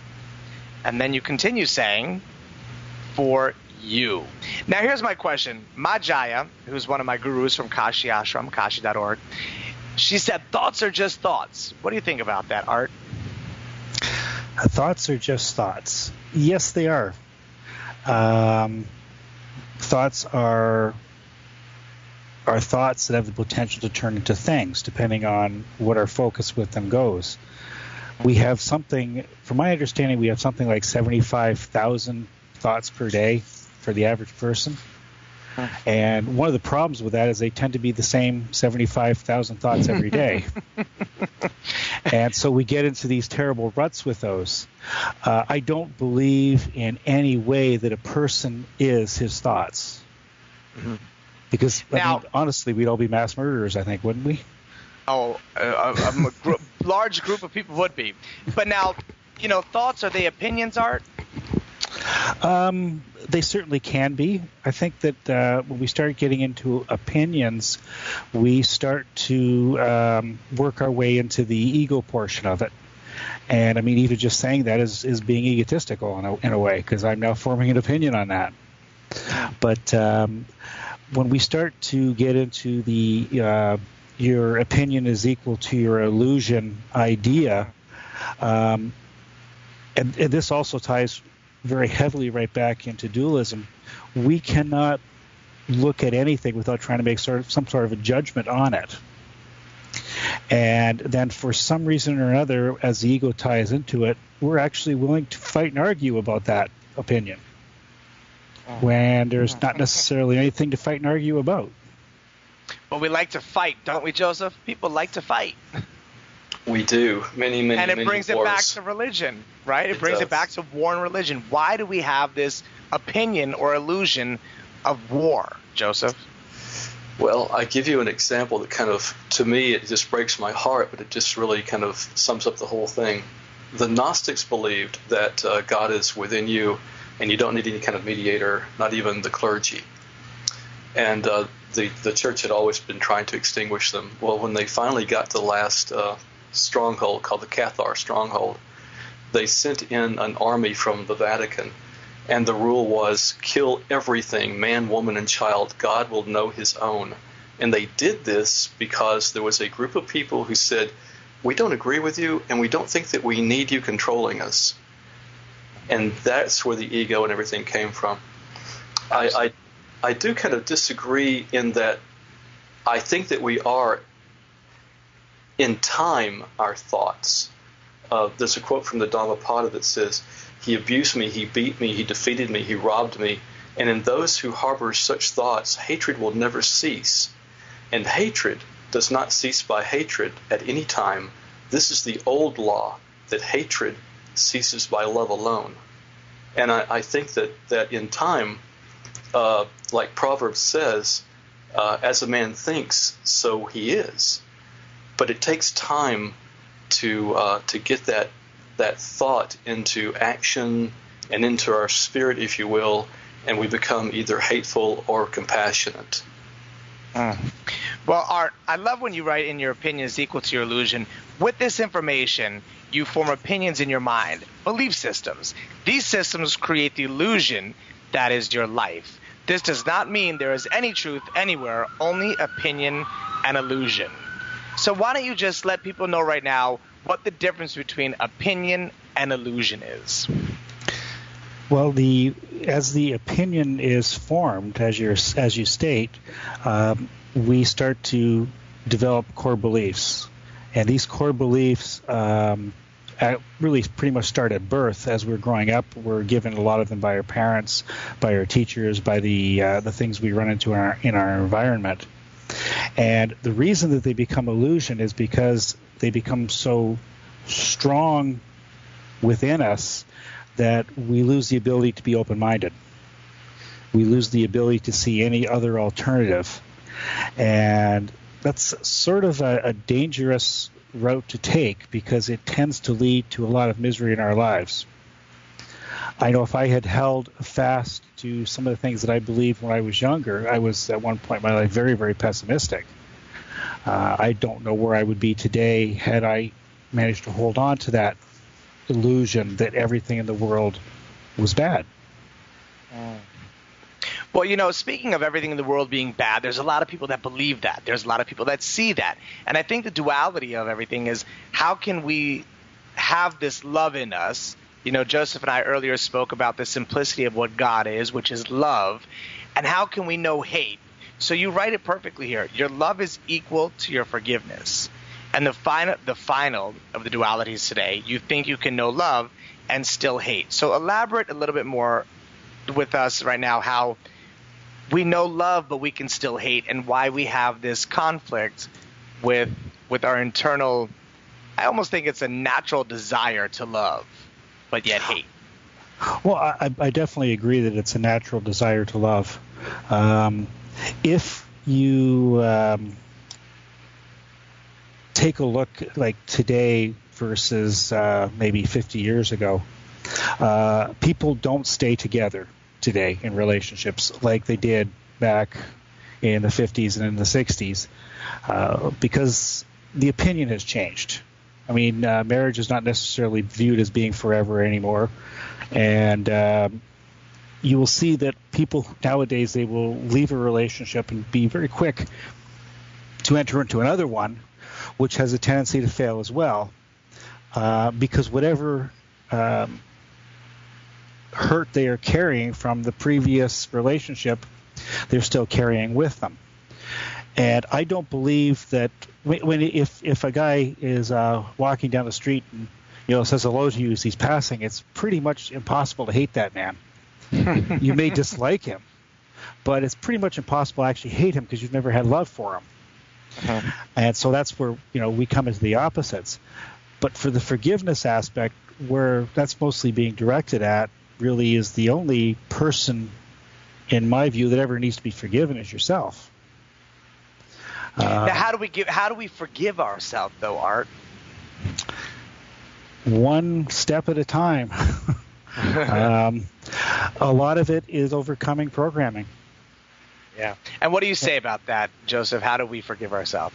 And then you continue saying, for you. Now, here's my question. Majaya, who's one of my gurus from Kashi Ashram, kashi dot org, she said, thoughts are just thoughts. What do you think about that, Art? Thoughts are just thoughts. Yes, they are. Um, thoughts are are thoughts that have the potential to turn into things, depending on what our focus with them goes. We have something, from my understanding, we have something like seventy-five thousand thoughts per day for the average person. And one of the problems with that is they tend to be the same seventy-five thousand thoughts every day. And so we get into these terrible ruts with those. Uh, I don't believe in any way that a person is his thoughts. Mm-hmm. Because, I now, mean, honestly, we'd all be mass murderers, I think, wouldn't we? Oh, uh, a, a gr- large group of people would be. But now, you know, thoughts, are they opinions, Art? Um, they certainly can be. I think that uh, when we start getting into opinions, we start to um, work our way into the ego portion of it. And I mean, even just saying that is, is being egotistical in a, in a way, because I'm now forming an opinion on that. But um, when we start to get into the uh, your opinion is equal to your illusion idea, um, and, and this also ties very heavily right back into dualism, we cannot look at anything without trying to make sort of some sort of a judgment on it. And then for some reason or another, as the ego ties into it, we're actually willing to fight and argue about that opinion when there's not necessarily anything to fight and argue about. But we like to fight, don't we, Joseph? People like to fight. We do. Many, many, And it many brings wars. it back to religion, right? It, It brings does. it back to war and religion. Why do we have this opinion or illusion of war, Joseph? Well, I give you an example that kind of, to me, it just breaks my heart, but it just really kind of sums up the whole thing. The Gnostics believed that uh, God is within you, and you don't need any kind of mediator, not even the clergy. And uh, the the church had always been trying to extinguish them. Well, when they finally got to the last uh, stronghold called the Cathar stronghold, they sent in an army from the Vatican. And the rule was, kill everything, man, woman, and child. God will know his own. And they did this because there was a group of people who said, we don't agree with you, and we don't think that we need you controlling us. And that's where the ego and everything came from. I, I, I do kind of disagree in that I think that we are, in time, our thoughts. Uh, there's a quote from the Dhammapada that says, he abused me, he beat me, he defeated me, he robbed me. And in those who harbor such thoughts, hatred will never cease. And hatred does not cease by hatred at any time. This is the old law, that hatred ceases by love alone. And I, I think that, that in time, uh, like Proverbs says, uh, as a man thinks, so he is. But it takes time to uh, to get that that thought into action and into our spirit, if you will, and we become either hateful or compassionate. Mm. Well, Art, I love when you write in your opinion is equal to your illusion. With this information, you form opinions in your mind, belief systems. These systems create the illusion that is your life. This does not mean there is any truth anywhere, only opinion and illusion. So why don't you just let people know right now what the difference between opinion and illusion is? Well, the as the opinion is formed, as you as you state, um, we start to develop core beliefs, and these core beliefs um, really pretty much start at birth. As we're growing up, we're given a lot of them by our parents, by our teachers, by the uh, the things we run into in our in our environment. And the reason that they become illusion is because they become so strong within us that we lose the ability to be open-minded. We lose the ability to see any other alternative. And that's sort of a, a dangerous route to take because it tends to lead to a lot of misery in our lives. I know if I had held fast to some of the things that I believed when I was younger, I was at one point in my life very, very pessimistic. Uh, I don't know where I would be today had I managed to hold on to that illusion that everything in the world was bad. Mm. Well, you know, speaking of everything in the world being bad, there's a lot of people that believe that. There's a lot of people that see that. And I think the duality of everything is how can we have this love in us? You know, Joseph and I earlier spoke about the simplicity of what God is, which is love. And how can we know hate? So you write it perfectly here. Your love is equal to your forgiveness. And the final, the final of the dualities today, you think you can know love and still hate. So elaborate a little bit more with us right now how we know love, but we can still hate, and why we have this conflict with with our internal, I almost think it's a natural desire to love, but yet hate. Well, I, I definitely agree that it's a natural desire to love. Um, if you um, take a look like today versus uh, maybe fifty years ago, uh, people don't stay together today in relationships like they did back in the fifties and in the sixties, uh, because the opinion has changed. I mean, uh, marriage is not necessarily viewed as being forever anymore, and um, you will see that people nowadays, they will leave a relationship and be very quick to enter into another one, which has a tendency to fail as well, uh, because whatever um, hurt they are carrying from the previous relationship, they're still carrying with them. And I don't believe that when, when if if a guy is uh, walking down the street and you know says hello to you as he's passing, it's pretty much impossible to hate that man. You may dislike him, but it's pretty much impossible to actually hate him because you've never had love for him. Uh-huh. And so that's where you know we come into the opposites. But for the forgiveness aspect, where that's mostly being directed at, really is the only person, in my view, that ever needs to be forgiven is yourself. Uh, now, how do we give? How do we forgive ourselves, though, Art? One step at a time. um, a lot of it is overcoming programming. Yeah. And what do you say about that, Joseph? How do we forgive ourselves?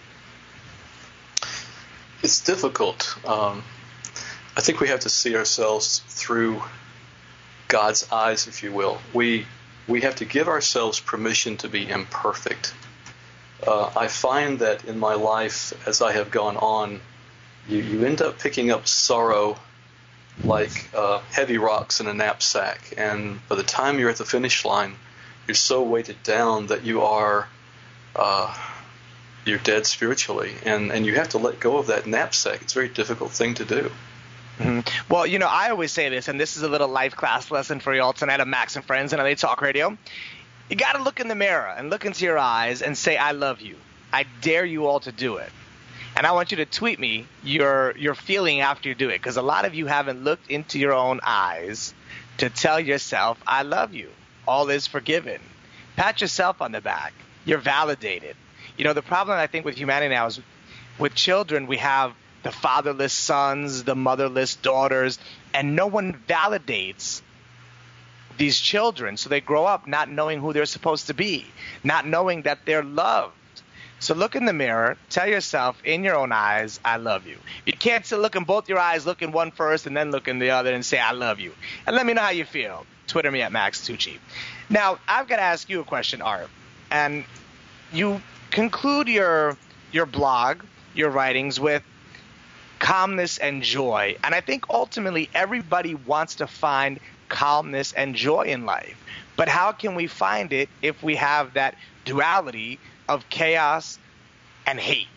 It's difficult. Um, I think we have to see ourselves through God's eyes, if you will. We we have to give ourselves permission to be imperfect. Uh, I find that in my life, as I have gone on, you, you end up picking up sorrow like uh, heavy rocks in a knapsack. And by the time you're at the finish line, you're so weighted down that you are uh, you're dead spiritually. And, and you have to let go of that knapsack. It's a very difficult thing to do. Mm-hmm. Well, you know, I always say this, and this is a little life class lesson for you all tonight on Max and Friends and L A Talk Radio. You got to look in the mirror and look into your eyes and say, I love you. I dare you all to do it. And I want you to tweet me your your feeling after you do it, because a lot of you haven't looked into your own eyes to tell yourself, I love you. All is forgiven. Pat yourself on the back. You're validated. You know, the problem I think with humanity now is with children, we have the fatherless sons, the motherless daughters, and no one validates these children, so they grow up not knowing who they're supposed to be, not knowing that they're loved. So look in the mirror, tell yourself in your own eyes, I love you. You can't still look in both your eyes, look in one first and then look in the other and say, I love you. And let me know how you feel. Twitter me at Max Tucci. Now, I've got to ask you a question, Art. And you conclude your your blog, your writings with calmness and joy. And I think ultimately everybody wants to find calmness and joy in life. But how can we find it if we have that duality of chaos and hate?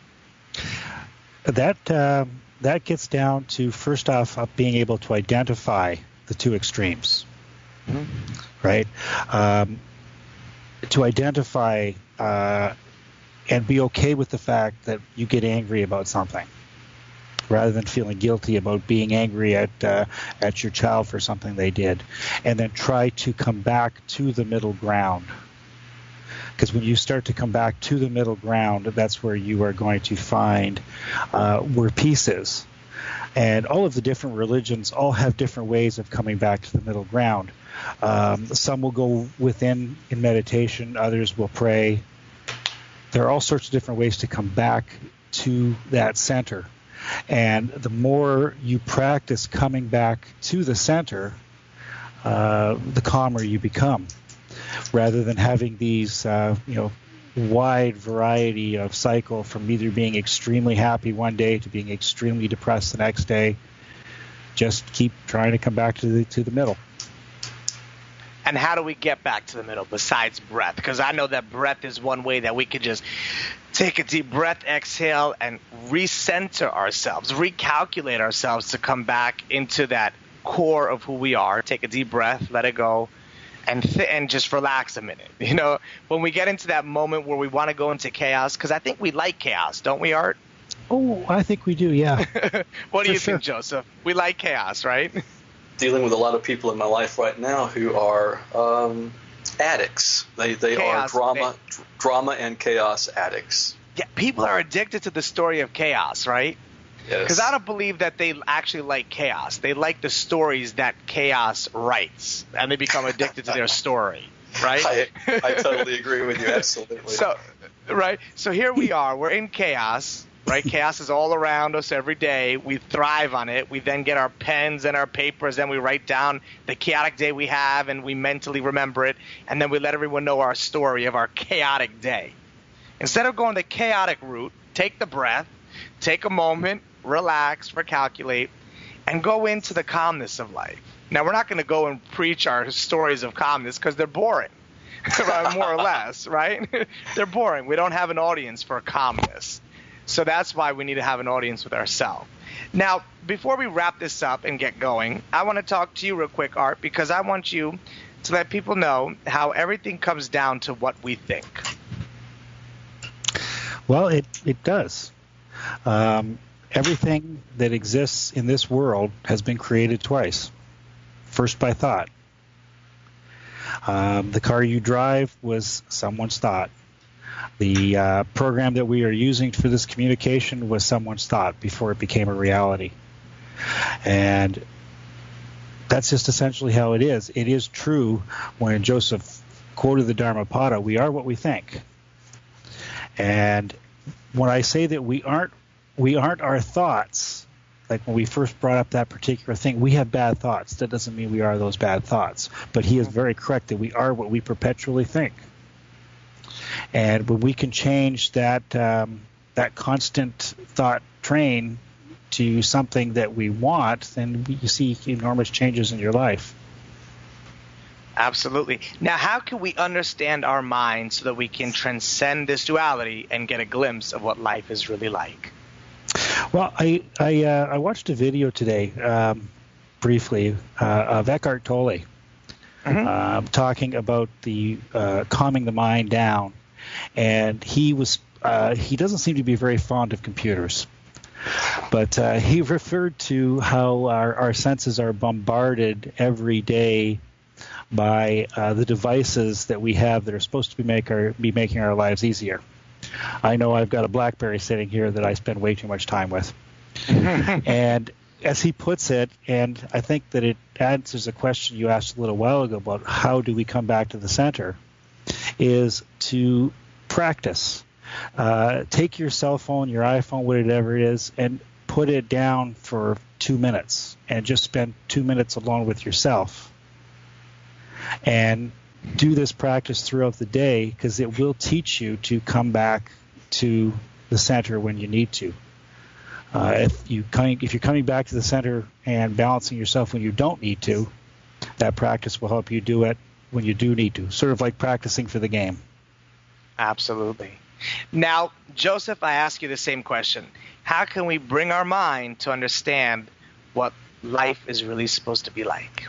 That uh, that gets down to, first off, uh, being able to identify the two extremes, mm-hmm. right? Um, to identify uh, and be okay with the fact that you get angry about something, rather than feeling guilty about being angry at uh, at your child for something they did, and then try to come back to the middle ground. Because when you start to come back to the middle ground, that's where you are going to find uh, where peace is. And all of the different religions all have different ways of coming back to the middle ground. Um, some will go within in meditation, others will pray. There are all sorts of different ways to come back to that center. And the more you practice coming back to the center, uh, the calmer you become, rather than having these, uh, you know, wide variety of cycle from either being extremely happy one day to being extremely depressed the next day. Just keep trying to come back to the to the middle. And how do we get back to the middle besides breath? Because I know that breath is one way that we could just take a deep breath, exhale, and recenter ourselves, recalculate ourselves to come back into that core of who we are. Take a deep breath, let it go, and th- and just relax a minute. You know, when we get into that moment where we want to go into chaos, because I think we like chaos, don't we, Art? Oh, I think we do, yeah. What do For you sure. think, Joseph? We like chaos, right? Dealing with a lot of people in my life right now who are um, addicts. They they Chaos. are drama, dr- drama and chaos addicts. Yeah, people are addicted to the story of chaos, right? Yes. Because I don't believe that they actually like chaos. They like the stories that chaos writes, and they become addicted to their story, right? I, I totally agree with you, absolutely. So, right. So here we are. We're in chaos, right? Chaos is all around us every day. We thrive on it. We then get our pens and our papers, and we write down the chaotic day we have, and we mentally remember it, and then we let everyone know our story of our chaotic day. Instead of going the chaotic route, take the breath, take a moment, relax, recalculate, and go into the calmness of life. Now, we're not going to go and preach our stories of calmness because they're boring, more or less, right? They're boring. We don't have an audience for calmness. So that's why we need to have an audience with ourselves. Now, before we wrap this up and get going, I want to talk to you real quick, Art, because I want you to let people know how everything comes down to what we think. Well, it, it does. Um, everything that exists in this world has been created twice. First by thought. Um, the car you drive was someone's thought. The uh, program that we are using for this communication was someone's thought before it became a reality. And that's just essentially how it is. It is true when Joseph quoted the Dharmapada, we are what we think. And when I say that we aren't we aren't our thoughts, like when we first brought up that particular thing, we have bad thoughts. That doesn't mean we are those bad thoughts. But he is very correct that we are what we perpetually think. And when we can change that um, that constant thought train to something that we want, then you see enormous changes in your life. Absolutely. Now, how can we understand our mind so that we can transcend this duality and get a glimpse of what life is really like? Well, I I, uh, I watched a video today, um, briefly, uh, of Eckhart Tolle, mm-hmm. uh, talking about the uh, calming the mind down, and he was uh, he doesn't seem to be very fond of computers. But uh, he referred to how our, our senses are bombarded every day by uh, the devices that we have that are supposed to be make our be making our lives easier. I know I've got a BlackBerry sitting here that I spend way too much time with. And as he puts it, and I think that it answers a question you asked a little while ago about how do we come back to the center, is to practice. Uh, take your cell phone, your iPhone, whatever it is, and put it down for two minutes and just spend two minutes alone with yourself. And do this practice throughout the day because it will teach you to come back to the center when you need to. Uh, if, you coming, if you're coming back to the center and balancing yourself when you don't need to, that practice will help you do it when you do need to, sort of like practicing for the game. Absolutely. Now, Joseph, I ask you the same question. How can we bring our mind to understand what life is really supposed to be like?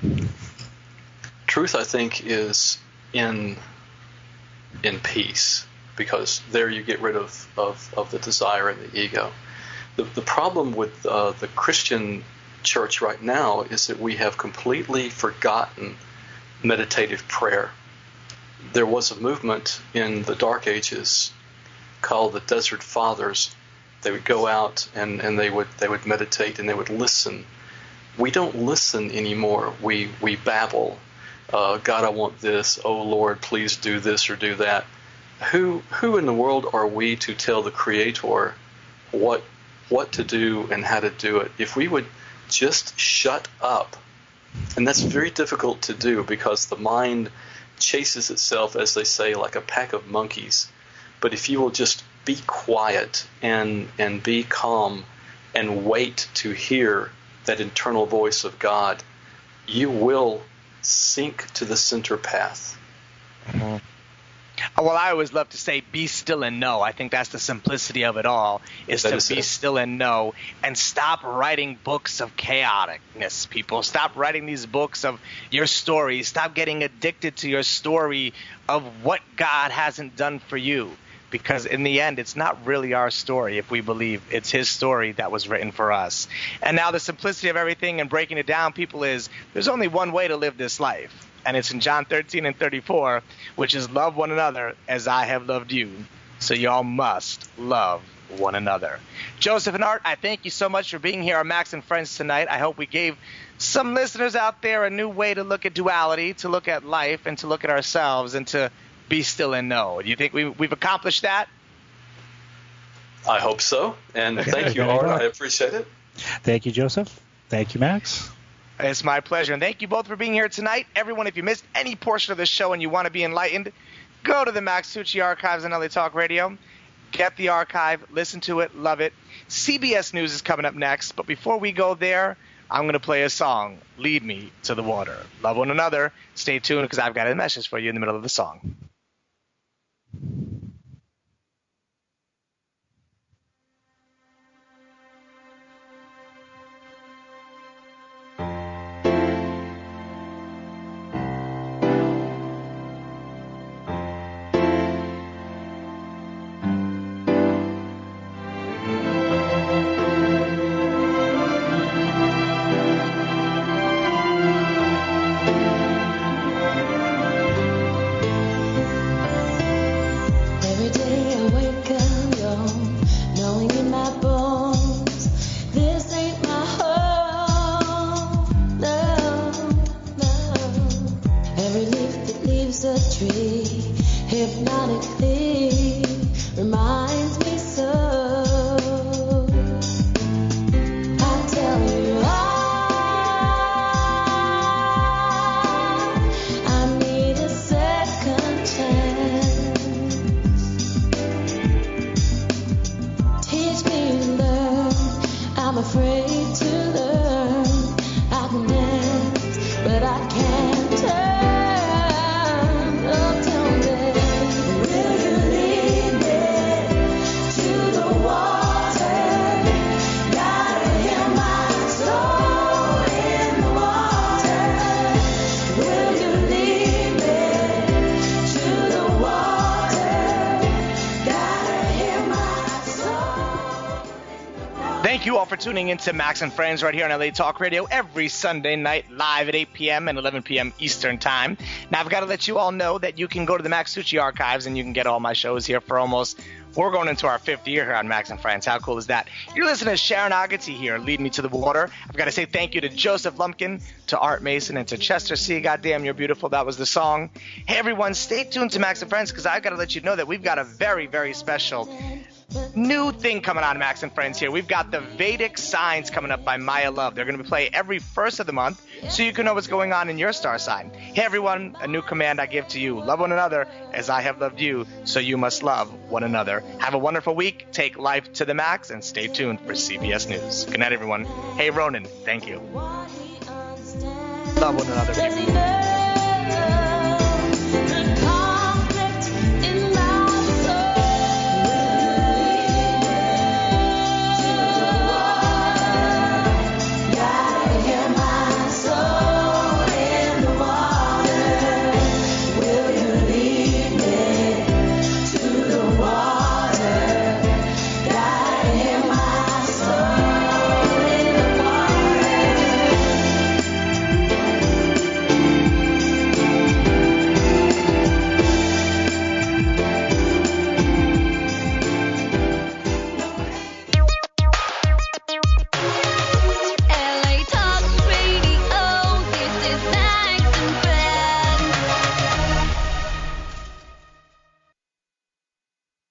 Truth, I think, is in in peace, because there you get rid of, of, of the desire and the ego. The, the problem with uh, the Christian church right now is that we have completely forgotten meditative prayer. There was a movement in the Dark Ages called the Desert Fathers. They would go out and, and they would they would meditate and they would listen. We don't listen anymore. We we babble. Uh, God, I want this. Oh Lord, please do this or do that. Who who in the world are we to tell the Creator what what to do and how to do it? If we would just shut up, and that's very difficult to do because the mind chases itself, as they say, like a pack of monkeys. But if you will just be quiet and and be calm and wait to hear that internal voice of God, you will sink to the center path. Mm-hmm. Well, I always love to say, be still and know. I think that's the simplicity of it all, is that to is be it. still and know, and stop writing books of chaoticness, people. Stop writing these books of your stories. Stop getting addicted to your story of what God hasn't done for you, because in the end, it's not really our story if we believe it's his story that was written for us. And now the simplicity of everything and breaking it down, people, is there's only one way to live this life. And it's in John thirteen and thirty-four, which is love one another as I have loved you. So y'all must love one another. Joseph and Art, I thank you so much for being here on Max and Friends tonight. I hope we gave some listeners out there a new way to look at duality, to look at life, and to look at ourselves, and to be still and know. Do you think we, we've accomplished that? I hope so. And thank you, Art. I appreciate it. Thank you, Joseph. Thank you, Max. It's my pleasure. And thank you both for being here tonight. Everyone, if you missed any portion of the show and you want to be enlightened, go to the Max Tucci Archives on L A Talk Radio. Get the archive. Listen to it. Love it. C B S News is coming up next. But before we go there, I'm going to play a song, Lead Me to the Water. Love one another. Stay tuned because I've got a message for you in the middle of the song. Thank you all for tuning into Max and Friends right here on L A Talk Radio every Sunday night live at eight p.m. and eleven p.m. Eastern Time. Now, I've got to let you all know that you can go to the Max Tucci Archives and you can get all my shows here for almost, we're going into our fifth year here on Max and Friends. How cool is that? You're listening to Sharon Agassi here, Lead Me to the Water. I've got to say thank you to Joseph Lumpkin, to Art Mason, and to Chester C. Goddamn, You're Beautiful. That was the song. Hey, everyone, stay tuned to Max and Friends because I've got to let you know that we've got a very, very special new thing coming on Max and Friends here. We've got the Vedic Signs coming up by Maya Love. They're going to be playing every first of the month so you can know what's going on in your star sign. Hey, everyone, a new command I give to you. Love one another as I have loved you, so you must love one another. Have a wonderful week. Take life to the max and stay tuned for C B S News. Good night, everyone. Hey, Ronan, thank you. Love one another, people.